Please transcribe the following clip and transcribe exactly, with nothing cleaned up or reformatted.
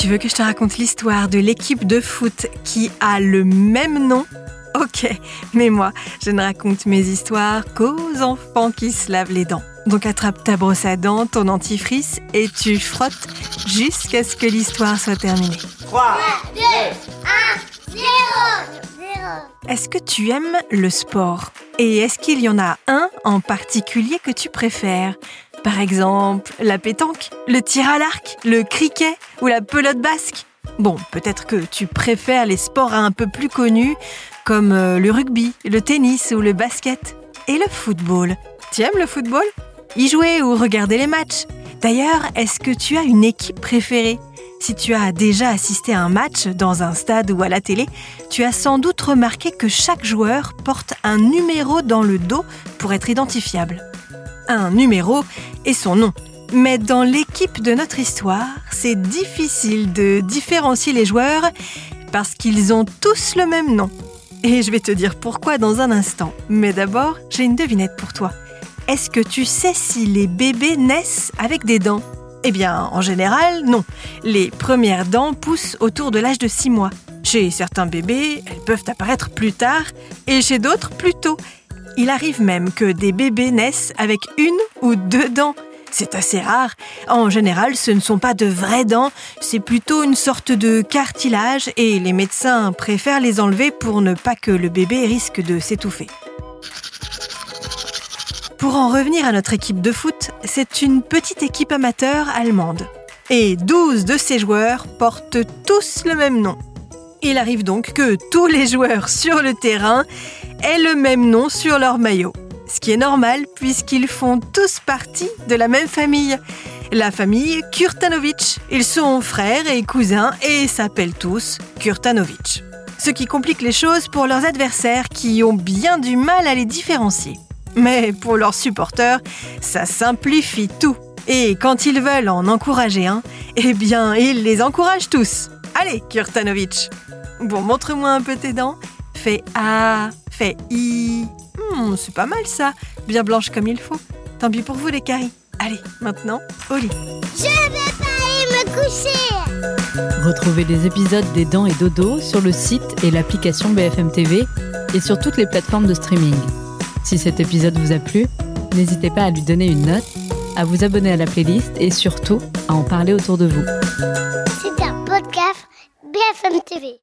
Tu veux que je te raconte l'histoire de l'équipe de foot qui a le même nom ? Ok, mais moi, je ne raconte mes histoires qu'aux enfants qui se lavent les dents. Donc attrape ta brosse à dents, ton dentifrice et tu frottes jusqu'à ce que l'histoire soit terminée. trois, deux, un, zéro, zéro. Est-ce que tu aimes le sport ? Et est-ce qu'il y en a un en particulier que tu préfères ? Par exemple, la pétanque, le tir à l'arc, le cricket ou la pelote basque ? Bon, peut-être que tu préfères les sports un peu plus connus comme le rugby, le tennis ou le basket. Et le football ? Tu aimes le football ? Y jouer ou regarder les matchs ? D'ailleurs, est-ce que tu as une équipe préférée ? Si tu as déjà assisté à un match dans un stade ou à la télé, tu as sans doute remarqué que chaque joueur porte un numéro dans le dos pour être identifiable. Un numéro et son nom. Mais dans l'équipe de notre histoire, c'est difficile de différencier les joueurs parce qu'ils ont tous le même nom. Et je vais te dire pourquoi dans un instant. Mais d'abord, j'ai une devinette pour toi. Est-ce que tu sais si les bébés naissent avec des dents ? Eh bien, en général, non. Les premières dents poussent autour de l'âge de six mois. Chez certains bébés, elles peuvent apparaître plus tard et chez d'autres plus tôt. Il arrive même que des bébés naissent avec une ou deux dents. C'est assez rare. En général, ce ne sont pas de vraies dents, c'est plutôt une sorte de cartilage et les médecins préfèrent les enlever pour ne pas que le bébé risque de s'étouffer. Pour en revenir à notre équipe de foot, c'est une petite équipe amateur allemande. Et douze de ces joueurs portent tous le même nom. Il arrive donc que tous les joueurs sur le terrain aient le même nom sur leur maillot. Ce qui est normal puisqu'ils font tous partie de la même famille. La famille Kurtanovic. Ils sont frères et cousins et s'appellent tous Kurtanovic. Ce qui complique les choses pour leurs adversaires qui ont bien du mal à les différencier. Mais pour leurs supporters, ça simplifie tout. Et quand ils veulent en encourager un, eh bien, ils les encouragent tous. Allez, Kurtanovic. Bon, montre-moi un peu tes dents. Fais A, fais I. Hmm, c'est pas mal ça, bien blanche comme il faut. Tant pis pour vous les caries. Allez, maintenant, au lit. Je vais pas aller me coucher. Retrouvez les épisodes des Dents et Dodo sur le site et l'application B F M T V et sur toutes les plateformes de streaming. Si cet épisode vous a plu, n'hésitez pas à lui donner une note, à vous abonner à la playlist et surtout à en parler autour de vous. C'est un podcast B F M T V.